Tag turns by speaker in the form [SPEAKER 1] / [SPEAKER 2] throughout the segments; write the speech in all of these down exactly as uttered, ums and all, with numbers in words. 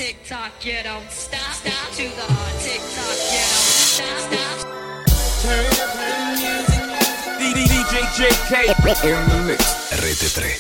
[SPEAKER 1] tick tock, you don't stop, stop to the tick tock, you don't stop, stop.
[SPEAKER 2] Turn up the music. D J J K in the mix. Rete tre.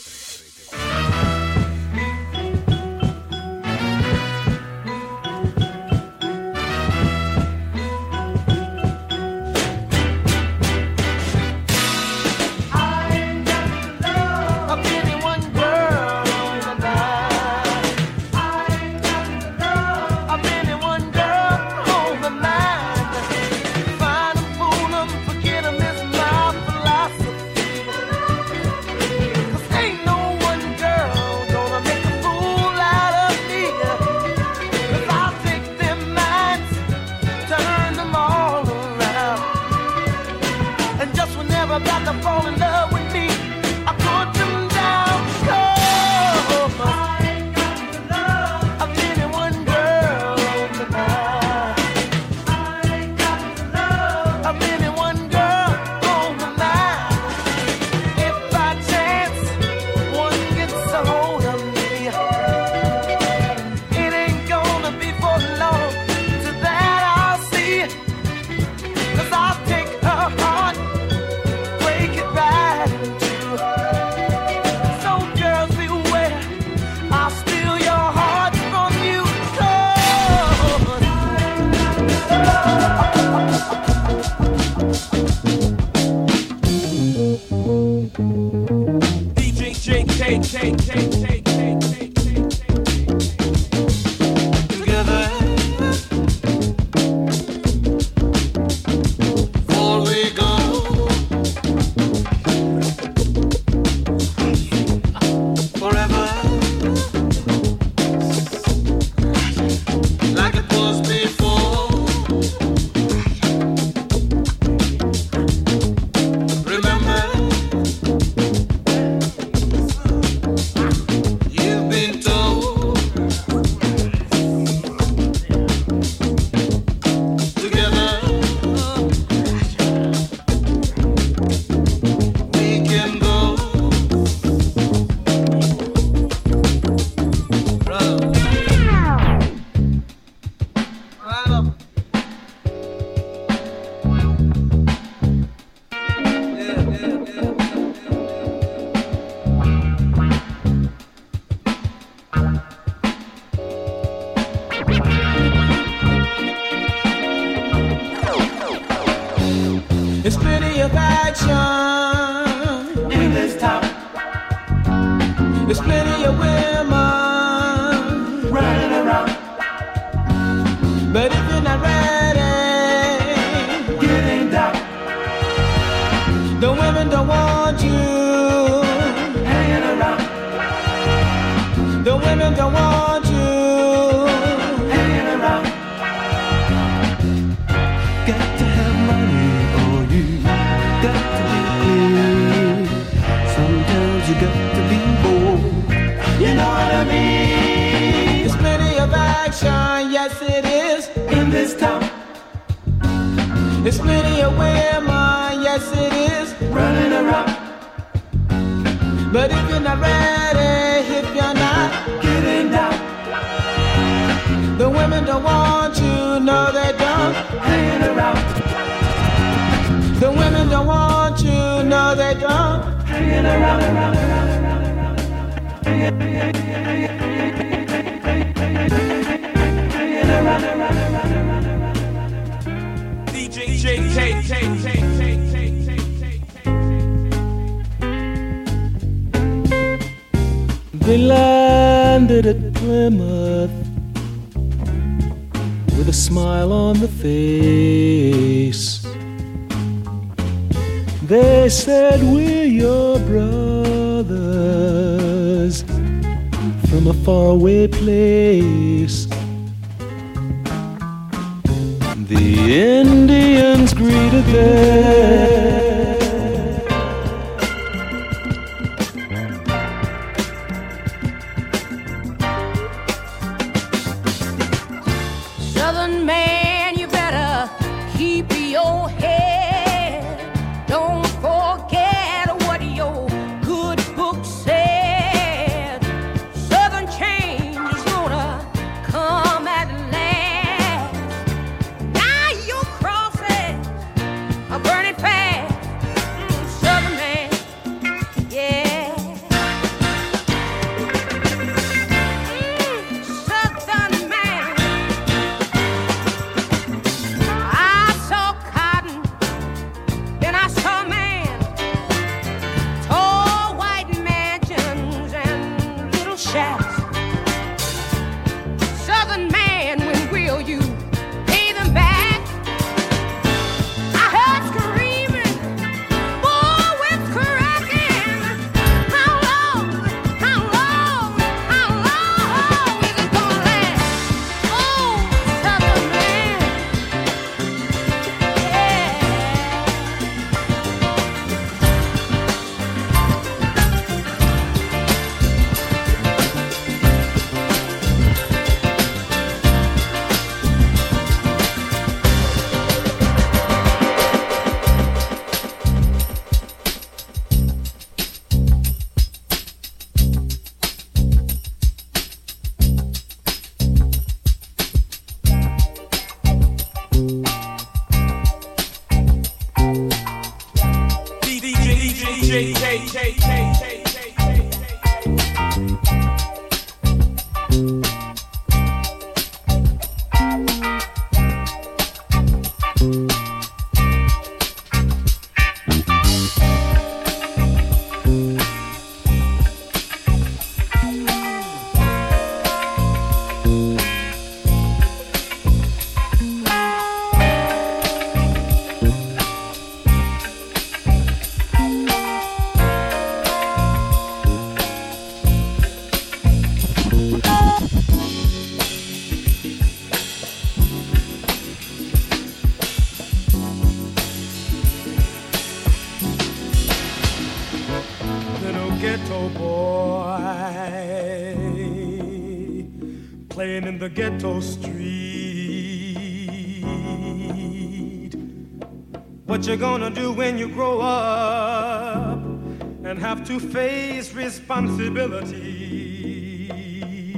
[SPEAKER 3] They landed at Plymouth with a smile on the face. They said, we're your brothers from a faraway place. The Indians greeted them.
[SPEAKER 4] Southern man, you better keep your head. Don't forget what your good book said. Southern change is gonna
[SPEAKER 5] Ghetto boy playing in the ghetto street. What you gonna do when you grow up and have to face responsibility?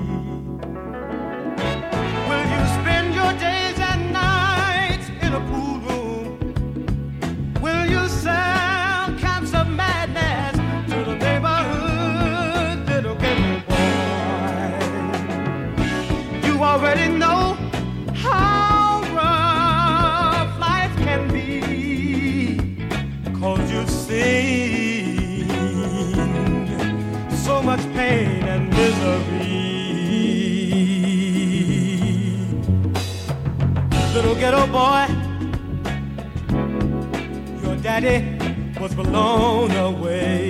[SPEAKER 5] Will you spend your days and nights in a pool room? Will you sell cans of madness to the neighborhood little ghetto boy? You already know how rough life can be, 'cause you've seen so much pain and misery. Little ghetto boy, your daddy was blown away.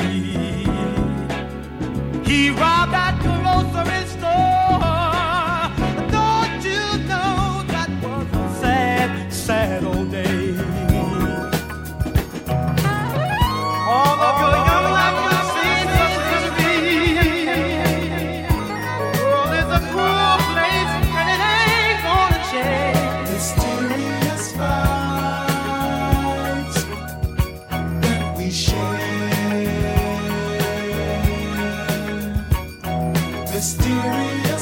[SPEAKER 5] He robbed that grocery store. Don't you know that was a sad, sad old day? All of your young life you've seen such misery. The world is a cruel place and it ain't gonna change.
[SPEAKER 6] Mysterious fights that we share. Mysterious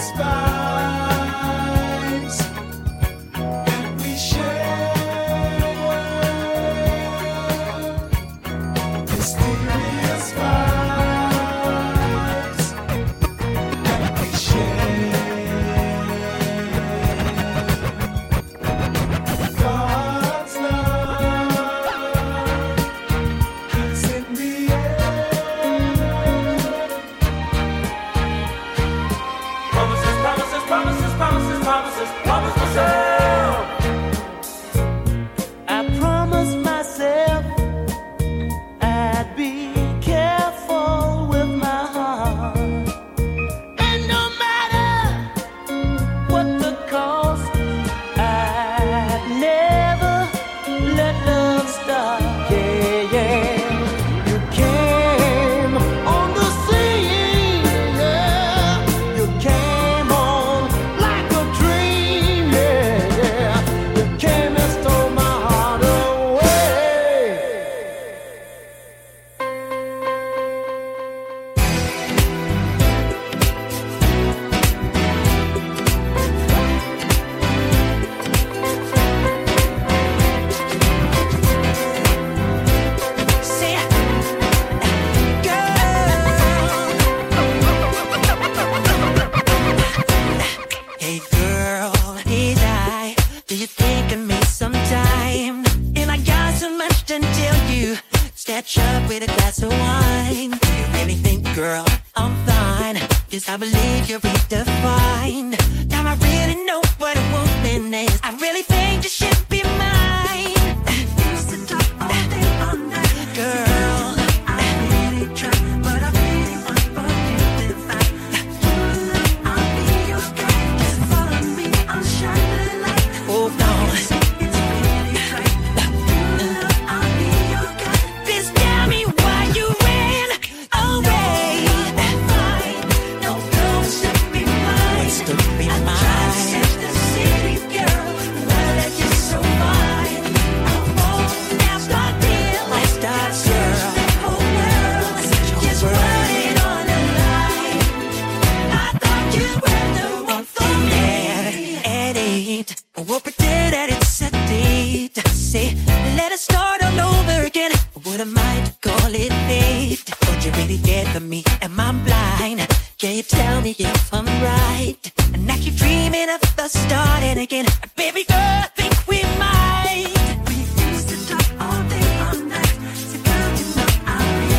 [SPEAKER 7] And I keep dreaming of the starting again. Baby girl, I think we might. We used to talk all day, all night. So girl, you know I'll be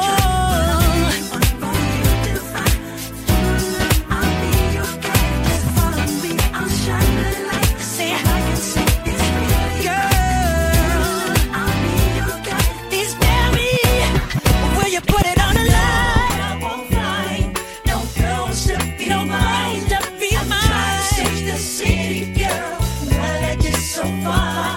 [SPEAKER 7] oh. on for you to find. I'll be your guy. Just follow me, I'll shine the light. Say I can say it's really girl. I'll be your guy. Please tell me, will you put it on the line? I won't find no girl to be mine, to be mine. Save the city, girl. I like it so far.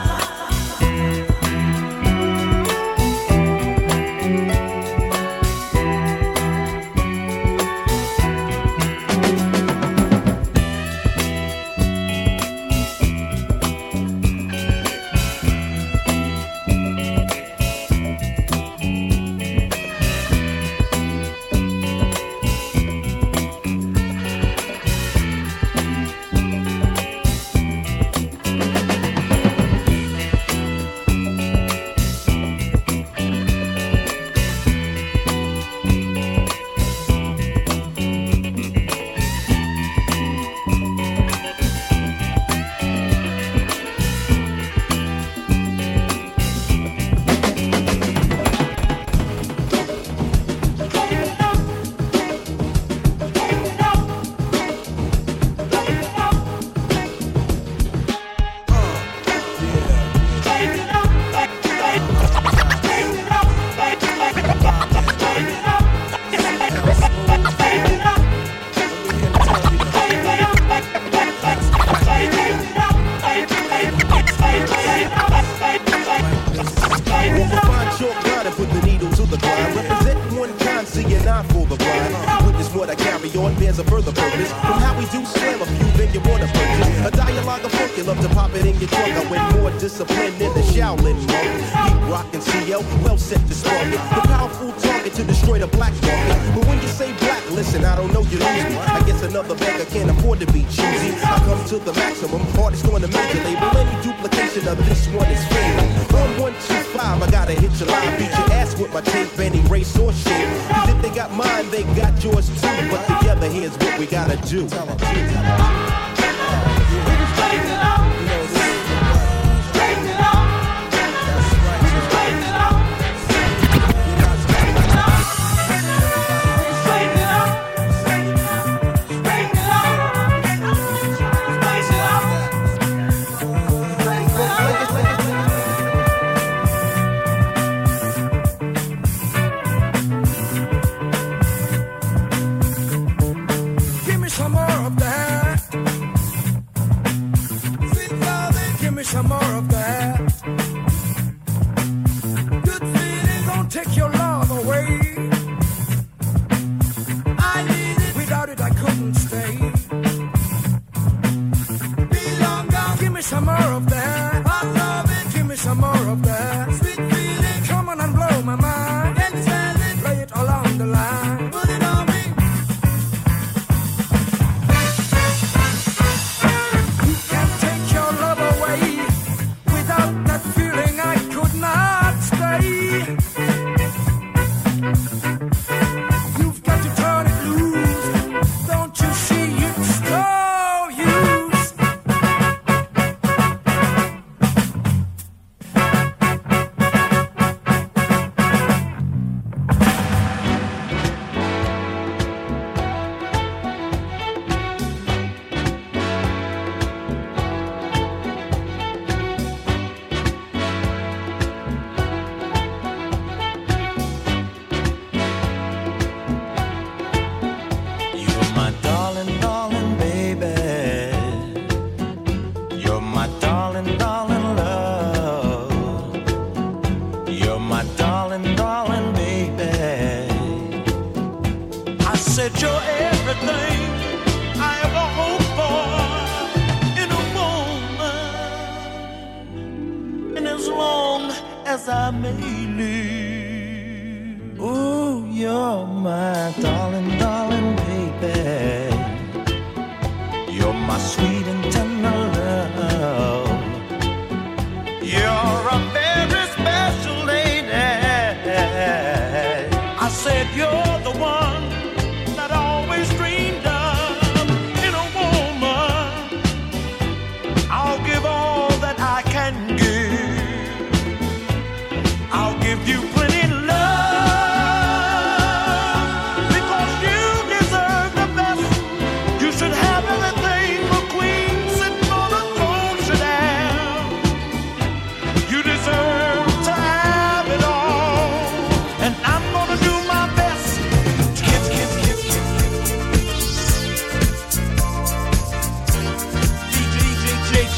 [SPEAKER 5] You're the one that I always dreamed of in a woman.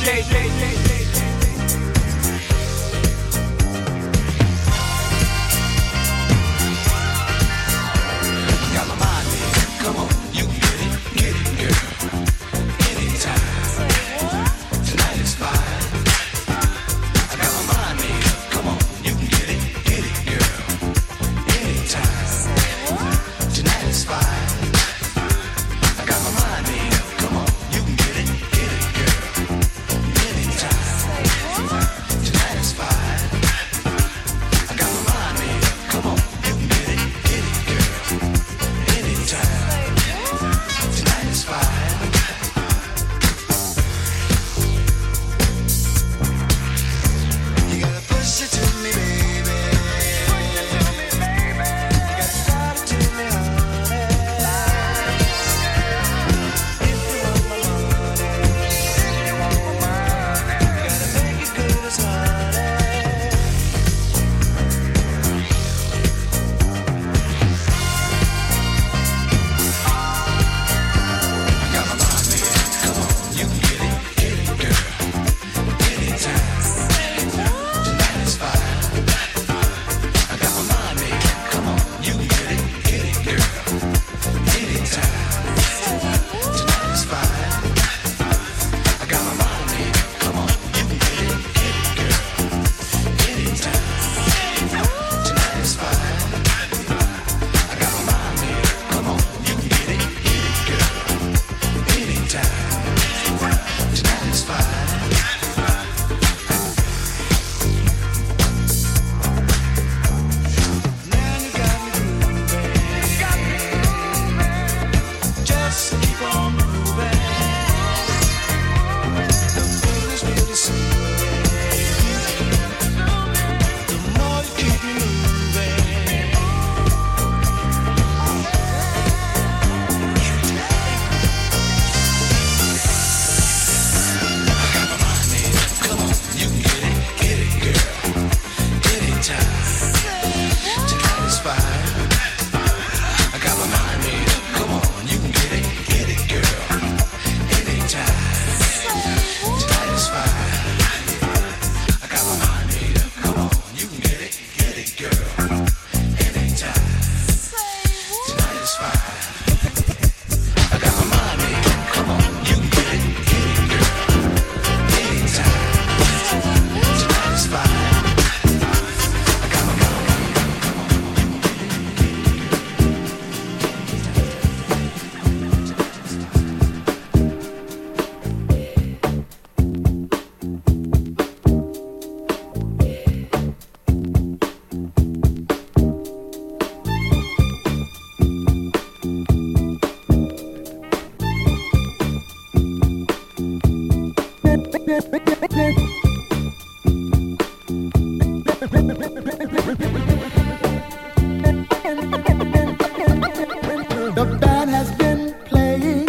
[SPEAKER 6] The band has been playing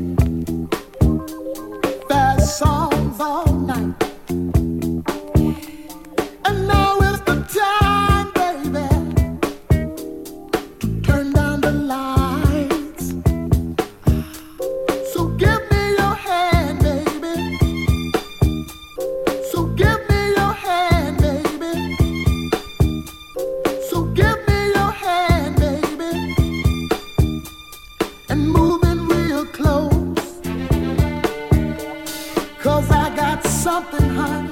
[SPEAKER 6] fast songs all night, and now is the time, baby, to turn down the lights. So give me your hand, baby. So give me your hand, baby. So give me your hand, baby. And moving real close, 'cause I got something, honey,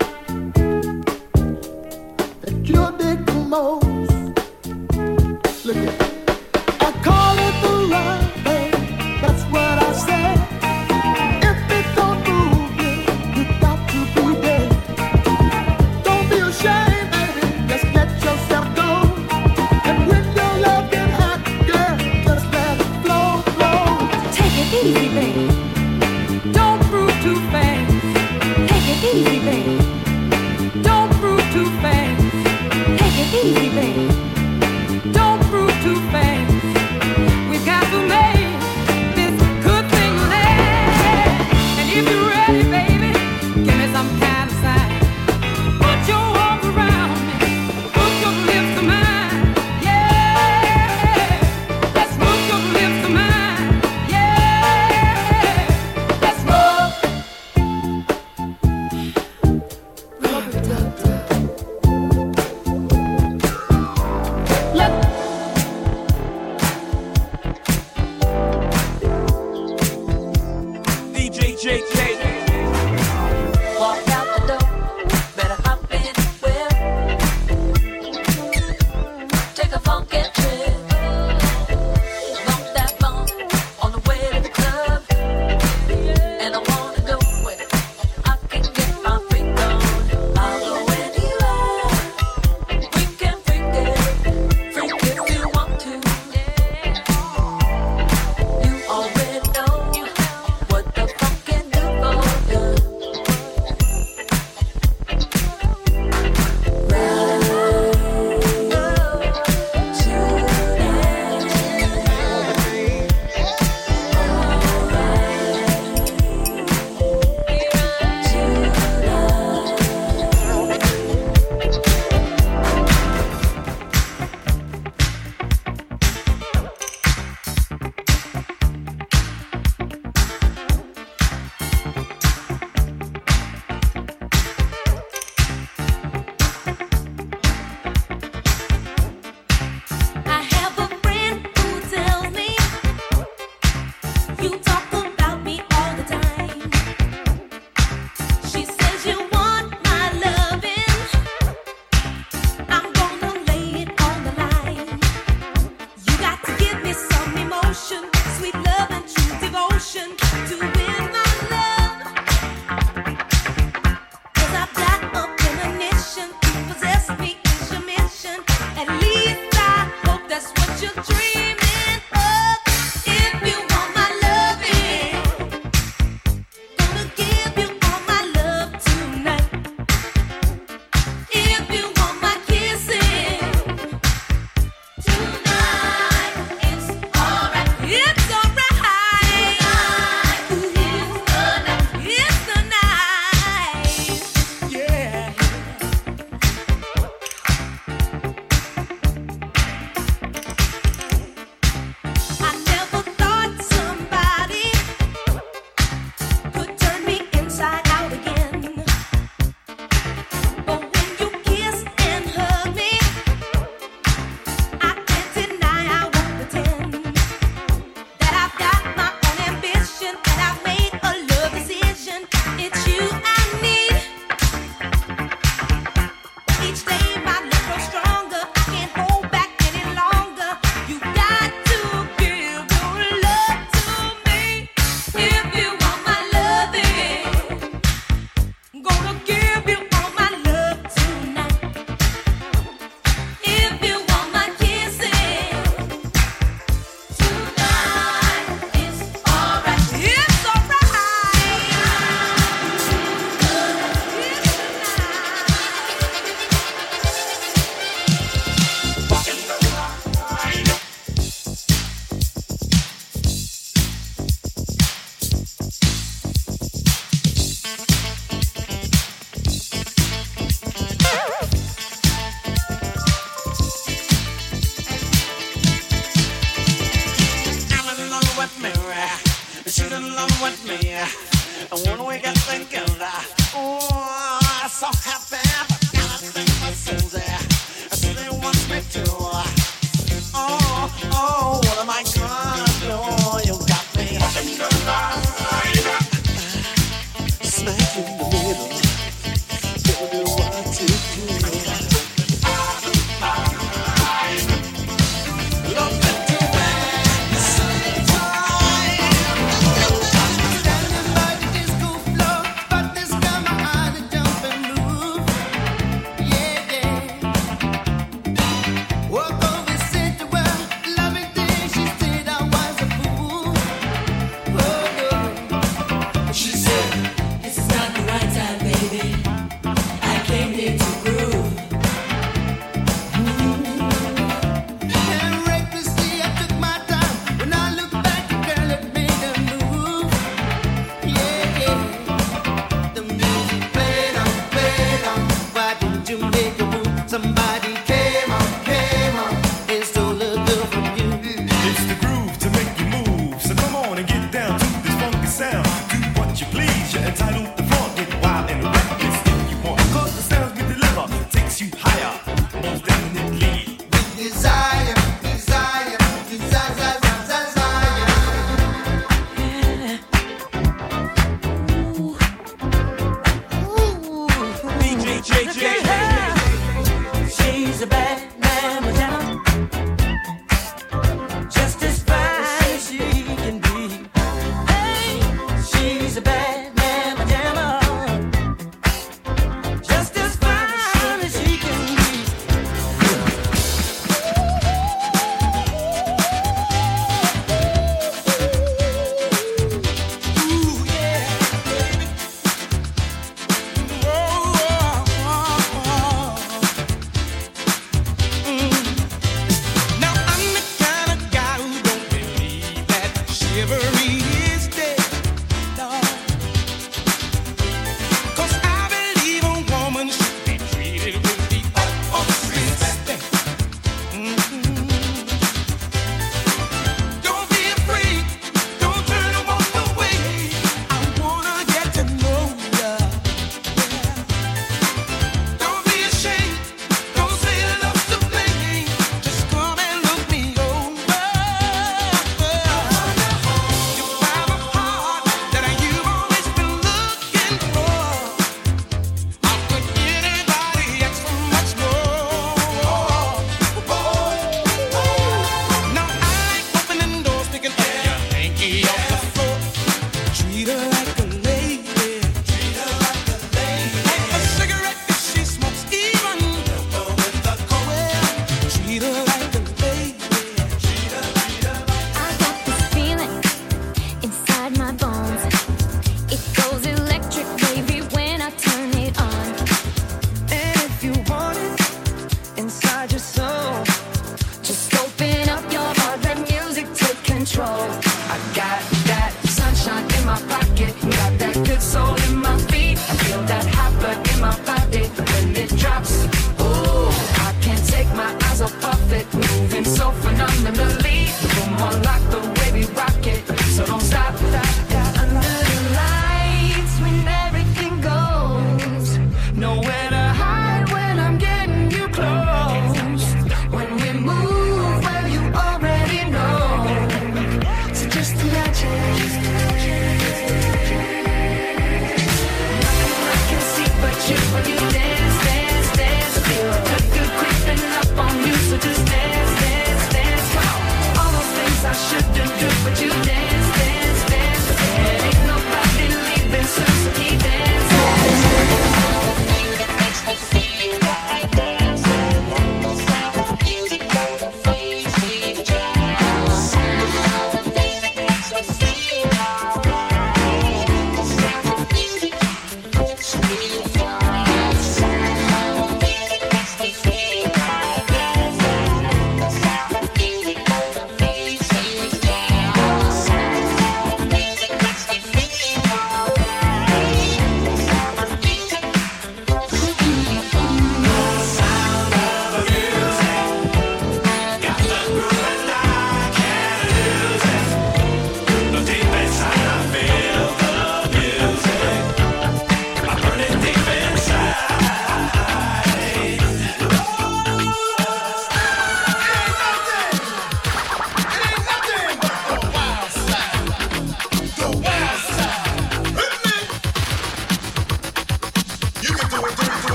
[SPEAKER 6] that you'll dig the most. Look at it. I call it the love, babe. That's what I said. If it don't move you, you got to be dead. Don't be ashamed, baby. Just let yourself go. And when your love get hot, girl, just let it flow, flow.
[SPEAKER 4] Take it easy, baby. Don't prove too fast. Take it easy, baby. Don't prove too fast. Take it easy, baby. Don't prove too
[SPEAKER 2] J K.
[SPEAKER 7] Walk out the door, better hop in the whip. Take a funky trip. Bump that bump on the way to the club. And I wanna go where I can get my freak on. I'll go anywhere. We can freak it, freak if you want to. You already know what the funk can do for you. I have a friend who tells me you talk about me all the time. She says you want my loving. I'm gonna lay it on the line. You got to give me some emotion, sweet love and true devotion to win my love. 'Cause I've got a premonition to possess me is your mission. At least I hope that's what you're dreaming of. If you want my loving, gonna give you all my love tonight. If you want my kissing, tonight it's alright. It's alright. Tonight is the night. It's the night. Yeah. I never thought somebody could turn me inside out again. But when you kiss and hug me, I can't deny, I won't pretend that I've got my own ambition and I've made a love decision. It's you I need. Each day my love grows stronger. I can't hold back any longer. You got to give your love to me. If you want my loving, I'm gonna give you all my love tonight. If you want my kissing, tonight is alright. It's alright.
[SPEAKER 5] I'm in love with me, she's in love with me. And when we get together, oh, I'm so happy. I think my soul's there. I really want me to. Oh, oh, what am I gonna do? You got me smack in the middle. Don't know what to do. Love it too bad. Standing by the disco floor, but this time my eyes are jumping, moving.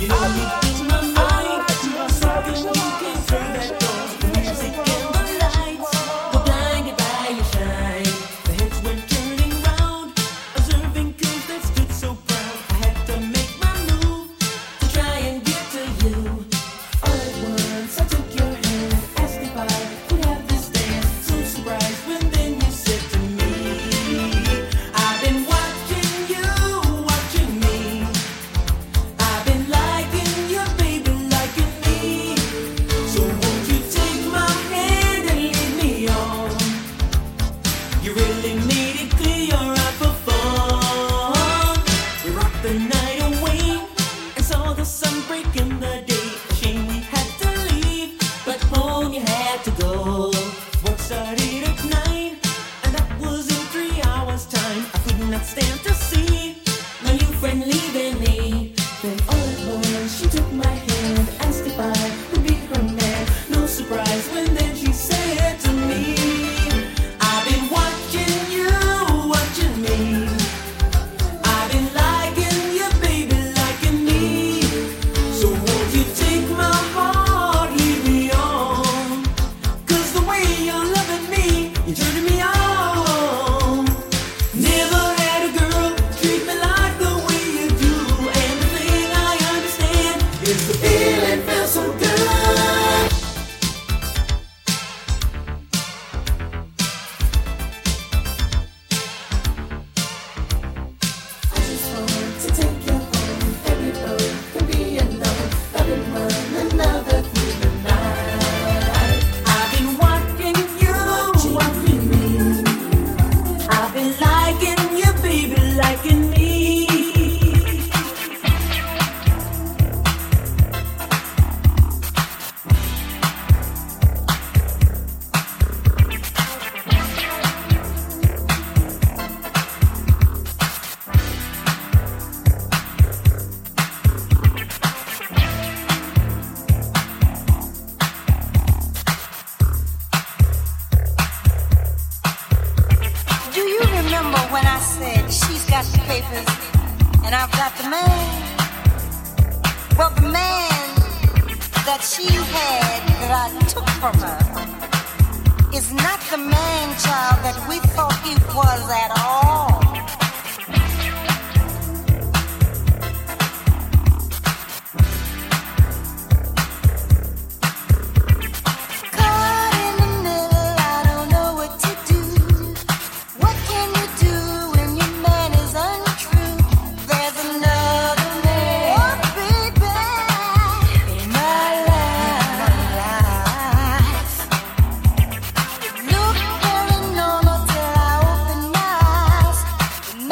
[SPEAKER 8] Look very normal till I open my eyes.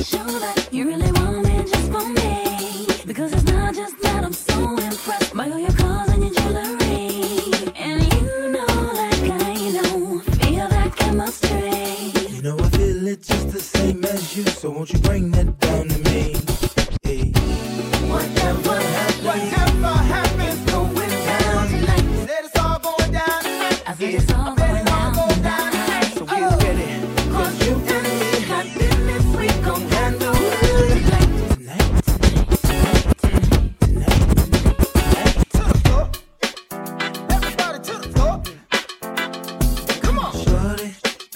[SPEAKER 7] show that you really want me just for me. Because it's not just that I'm so impressed by all your cars and your jewelry. And you know like I know, feel that chemistry.
[SPEAKER 8] You know I feel it just the same as you, so won't you bring that down to me? Hey.
[SPEAKER 6] Whatever happens, whatever happens, going down tonight. Said it's all going down tonight.
[SPEAKER 7] I said it's all going down tonight.
[SPEAKER 8] So get ready,
[SPEAKER 6] cause you and me got business we gon' handle tonight.
[SPEAKER 8] Tonight, tonight, tonight, tonight, tonight.
[SPEAKER 6] To the floor. Everybody to the floor. Come on.
[SPEAKER 8] Shorty,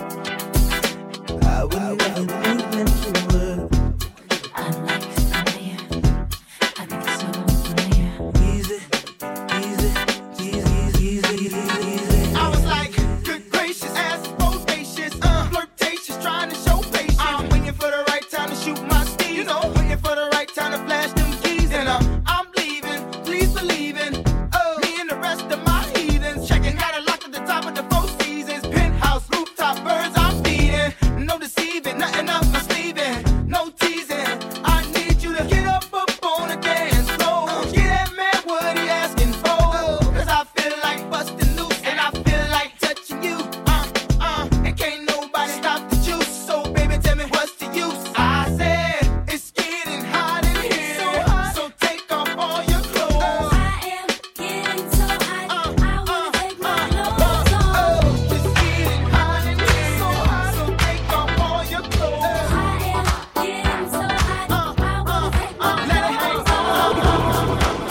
[SPEAKER 8] I would never think that you would.
[SPEAKER 7] I like to familiar. I think it's so familiar.
[SPEAKER 8] Easy, easy, easy, easy, easy, easy.
[SPEAKER 6] I was like, good gracious, ass bodacious, uh, flirtatious, trying to show patience. I'm waiting for the right time to shoot my steed, you know, waiting for the right time to flash them keys, and uh, I'm leaving, please believe in, oh, me and the rest of my heathens, checking out a lock at the top of the Four Seasons, penthouse, rooftop, birds I'm feeding, no deceiving, nothing up my sleeving, no teasing, I need you to get up up on the dance floor, get that man what he asking for, cause I feel like busting loose, and I feel like touching you, uh, uh, and can't nobody stop the juice, so baby tell me what's the use, I said, it's getting hot in here, so, hot. So take off all your clothes,
[SPEAKER 7] I am getting so hot.
[SPEAKER 6] uh,
[SPEAKER 7] I wanna take my
[SPEAKER 6] uh,
[SPEAKER 7] clothes
[SPEAKER 6] uh,
[SPEAKER 7] off.
[SPEAKER 6] oh, it's getting hot in here, so hot, so take off all your clothes,
[SPEAKER 7] I am getting so hot.
[SPEAKER 6] uh,
[SPEAKER 7] I wanna take my
[SPEAKER 6] uh, let it hang
[SPEAKER 7] clothes off.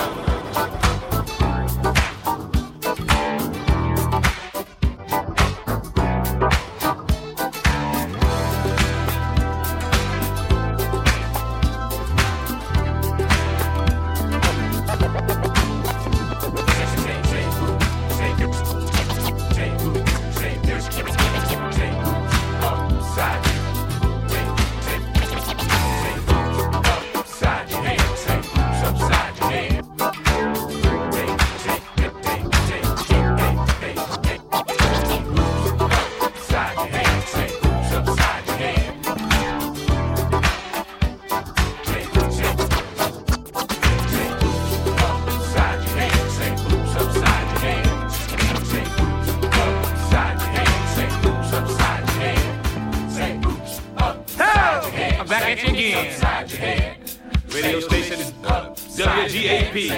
[SPEAKER 2] I'm back at you again. Radio station W G A P.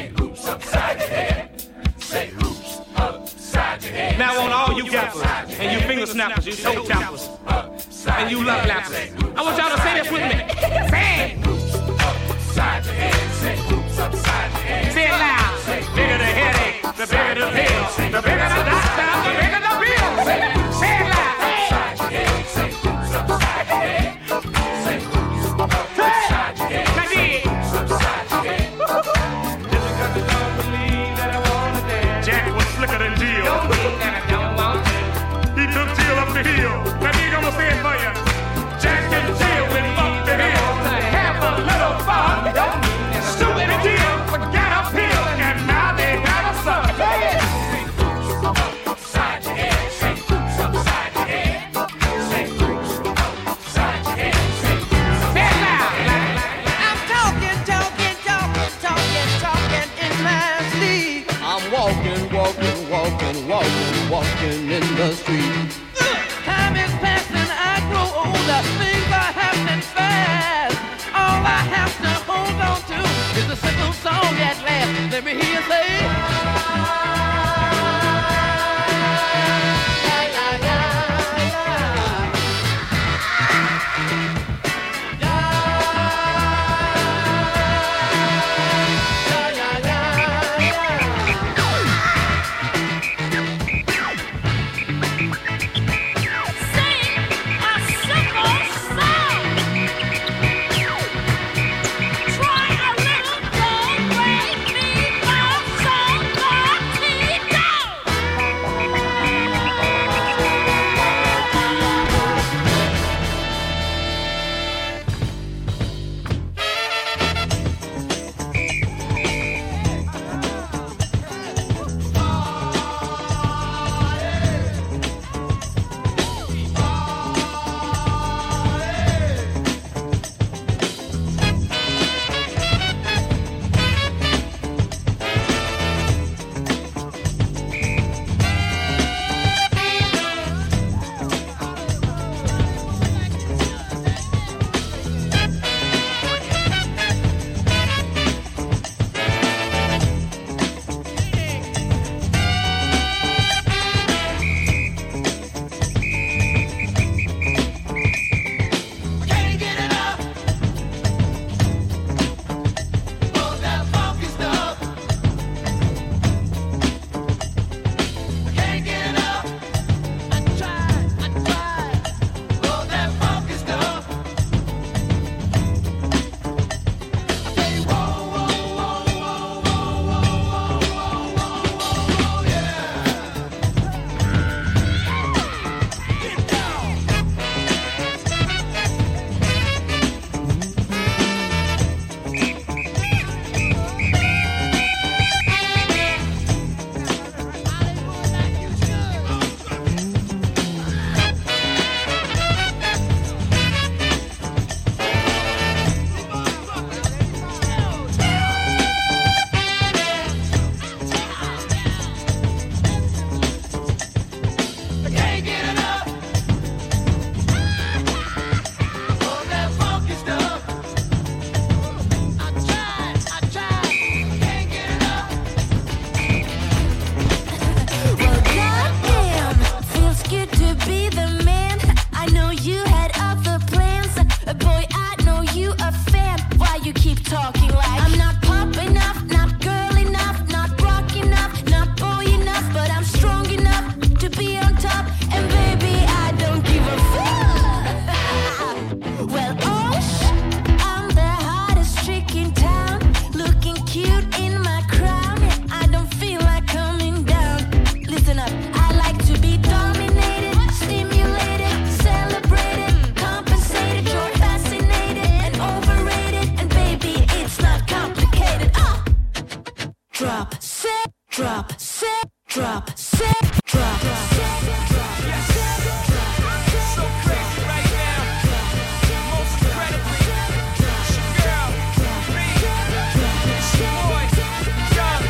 [SPEAKER 2] Now on all you gappers and you finger snappers, you toe tappers, and you love lappers, I want y'all to say this with me. Say it. Say it loud. Bigger the headache, the bigger the pill, the bigger the doctor, the bigger the bill. Say it loud. Jack was slicker than Jill. He took Jill up the hill. Now you gonna say it for you. Jack and Jill been fucked
[SPEAKER 7] talking like I'm not pop enough, not girl enough, not rock enough, not boy enough, but I'm strong enough to be on top. And baby, I don't give a fuck. Well, oh, sh- I'm the hottest chick in town, looking cute in my crown. I don't feel like coming down. Listen up, I like to be dominated, stimulated, celebrated, compensated. You're fascinated and overrated, and baby, it's not complicated. Uh. Drop, set, drop, set, drop, set, drop, set, drop, set, drop, set.
[SPEAKER 2] So crazy right now. Most incredibly, it's your girl, me, it's your boy, Young.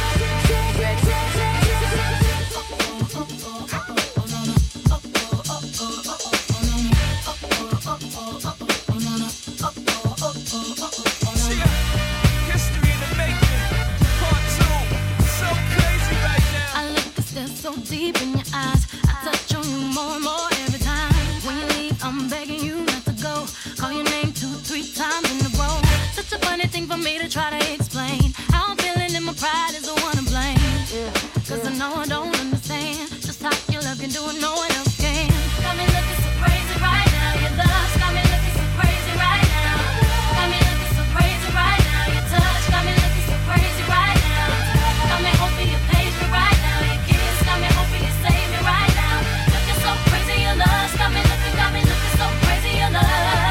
[SPEAKER 2] See ya. History in the making. Part two. So crazy right now.
[SPEAKER 7] I look to stare so deep in your eyes. I touch on you more and more every time. When you leave, I'm begging you not to go. Call your name two, three times in a row. Such a funny thing for me to try to explain. How I'm feeling and my pride is the one to blame. Cause I know I don't understand just how your love can do it, no one else can. Got me looking so crazy right now. Your love got me looking so crazy right now. Got me looking so crazy right now. Your touch got me looking so crazy right now. Got me hoping you page me right now. Your kiss got me hoping you save me right now. Looking so crazy, your love got me looking, got me looking so crazy, your love.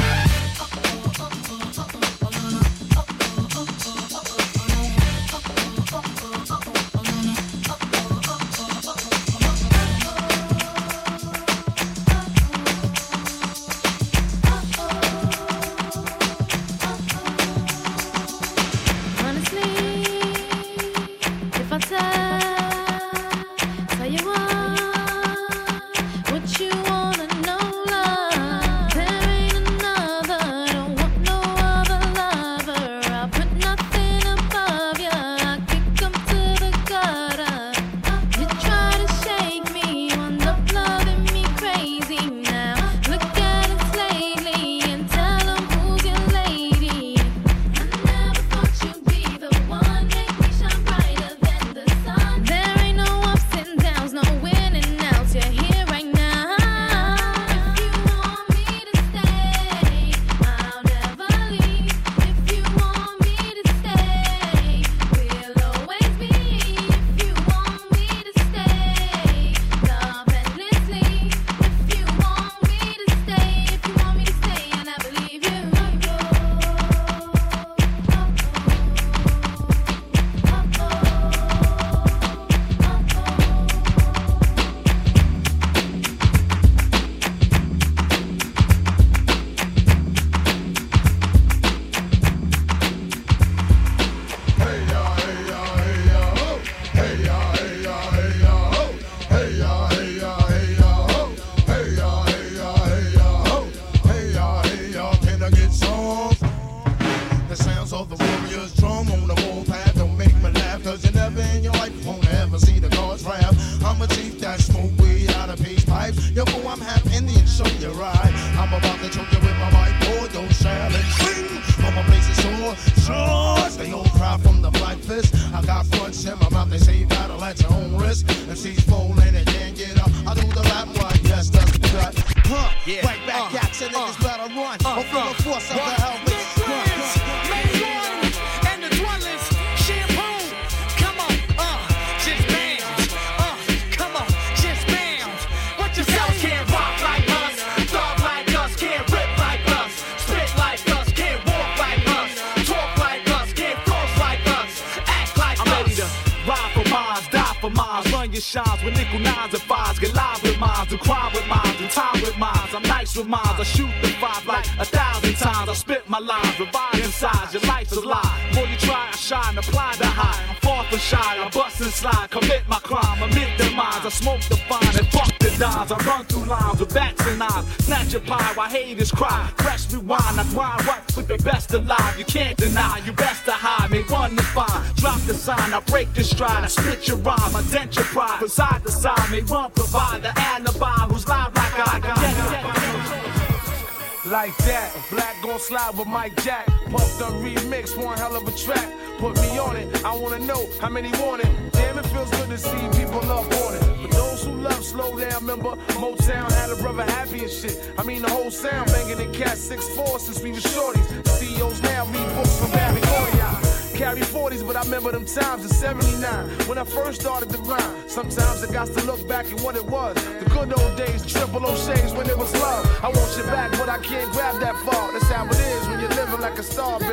[SPEAKER 7] Honestly, if I tell, tell you what, what you wanna know, love, there ain't another, don't want no other lover. I put nothing above ya, I kick 'em to the gutter. You try to shake me, wound up loving me crazy now. Look at us lately and tell 'em who's your lady. I never thought you'd be the one, make me shine brighter than the sun. There ain't no ups and downs, no winning outs, you're here right now. If you want me to stay, I'll never leave. If you want me to stay, we'll always be. If you want me to stay, love endlessly. If you want me to stay, if you want me to stay, and I believe you.
[SPEAKER 8] Can I get some? The sounds of the warrior's drum on the warpath don't make me laugh, cause you never in your life won't ever see the gods rap. I'm a chief that smoke weed out of peace pipes. Yo, boy, I'm half Indian, show you right. I'm about to choke you with my mic, boy, don't shout and swing. On my place is sore, swords, they all cry from the black fist. I got fronts in my mouth, they say battle at your own risk. And she's falling and can't get up. I do the rap right, yes, that's the cut. Huh,
[SPEAKER 2] Yeah.
[SPEAKER 8] right back
[SPEAKER 2] Uh,
[SPEAKER 8] at you, niggas
[SPEAKER 2] uh,
[SPEAKER 8] better run.
[SPEAKER 2] uh,
[SPEAKER 8] Or feel
[SPEAKER 2] uh,
[SPEAKER 8] the force of the
[SPEAKER 2] what?
[SPEAKER 8] Helvets.
[SPEAKER 2] The Twins, Main One, and the Dwellers, Shampoo. Come on, uh, just bounce. Uh, come on, just bounce. What you say? Can't rock like us, talk like us, can't rip like us, spit like us, can't walk like us, talk like us, can't cross like us, act like
[SPEAKER 9] I'm
[SPEAKER 2] us.
[SPEAKER 9] ready to ride for Mars, die for Mars, run your shines with nickel nines and fives, get live with Mars, do crime with Mars, do time with Mars. I'm nice with Mars, I shoot the five like a thousand times. I spit my lines, revive inside, your life's a lie. More you try, I shine, apply the high. I'm far from shy, I bust and slide, commit my crime, amid the minds. I smoke the fine and fuck the dimes. I run through lines with bats and knives, snatch your pie while haters cry. Fresh rewind, I grind right with the best alive. You can't deny, you best to hide. May one to find, drop the sign, I break the stride, I spit your rhyme, I dent your pride. From side to side, may one provide the alibi who's live like I got. Like that, Black gon' slide with Mike Jack. Puff the remix, one hell of a track. Put me on it, I wanna know how many want it. Damn, it feels good to see people love on it. For those who love slow down, remember Motown had a brother happy and shit. I mean the whole sound banging in Cat six four since we was shorties. C E Os now read books from Barry Gordy. Carry forties, but I remember them times in seventy-nine when I first started to grind. Sometimes I got to look back at what it was. The good old days, triple O'Shea's when it was love. I want you back, but I can't grab that far. That's how it is when you're living like a star.